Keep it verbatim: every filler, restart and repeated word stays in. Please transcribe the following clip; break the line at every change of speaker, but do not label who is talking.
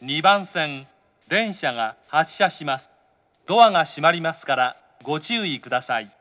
にばん線、電車が発車します。ドアが閉まりますからご注意ください。